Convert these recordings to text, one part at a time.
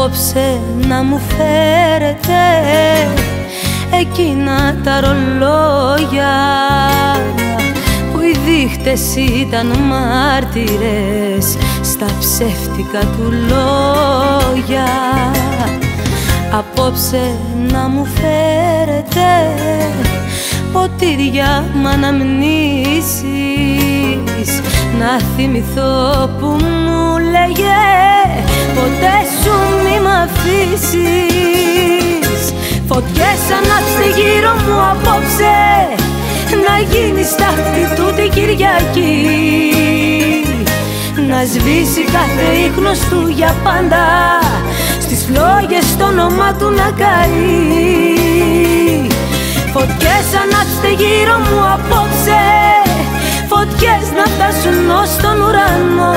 Απόψε να μου φέρετε εκείνα τα ρολόγια που οι δείχτες ήταν μάρτυρες στα ψεύτικα του λόγια. Απόψε να μου φέρετε ποτήρια μ' αναμνήσεις, να θυμηθώ που μου λέγε ποτέ σου μη μ' αφήσεις. Φωτιές ανάψτε γύρω μου απόψε, να γίνει στάχτη τούτη Κυριακή, να σβήσει κάθε ίχνος του για πάντα, στις φλόγες το όνομα του να καεί. Φωτιές ανάψτε γύρω μου απόψε, φωτιές να φτάσουν ως τον ουρανό,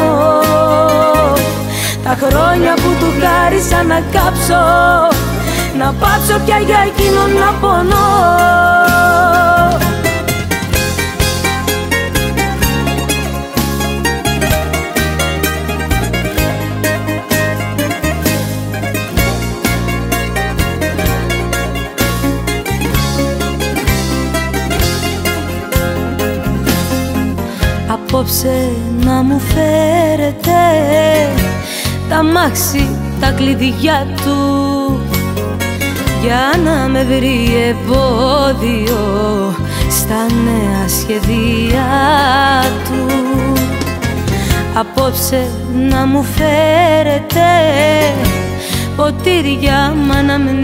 τα χρόνια που του χάρισα να κάψω, να πάψω πια για εκείνον να πονώ. Απόψε να μου φέρετε τα αμάξι, τα κλειδιά του, για να με βρει εμπόδιο στα νέα σχεδία του. Απόψε να μου φέρετε ποτήρια μ'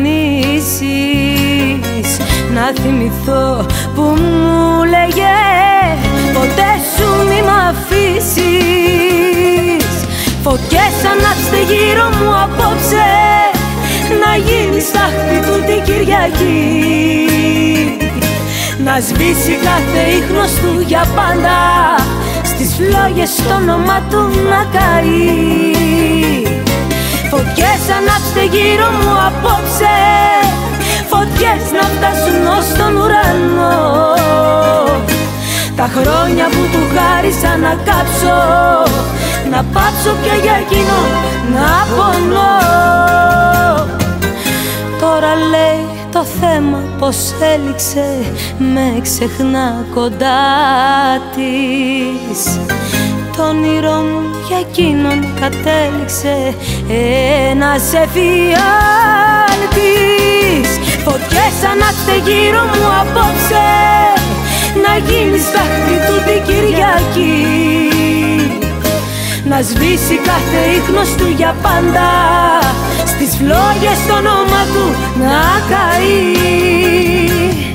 αναμνήσεις, να θυμηθώ που μου λέγε ποτέ σου μη μ' αφήσεις. Φωτιές ανάψτε γύρω μου απόψε, να γίνει στάχτη τούτη Κυριακή, να σβήσει κάθε ίχνος του για πάντα, στις φλόγες το όνομα του να καεί. Φωτιές ανάψτε γύρω μου απόψε, φωτιές να φτάσουν ως τον ουρανό, τα χρόνια που του χάρισα να κάψω, να πάψω πια για εκείνο να πονώ. Τώρα λέει το θέμα πως έληξε, με ξεχνά κοντά της, το όνειρό μου για εκείνον κατέληξε ένας εφιάλτης. Φωτιές ανάψτε γύρω μου απόψε, να γίνει στάχτη τούτη Κυριακή, να σβήσει κάθε ίχνος του για πάντα, στις φλόγες το όνομα του να καεί.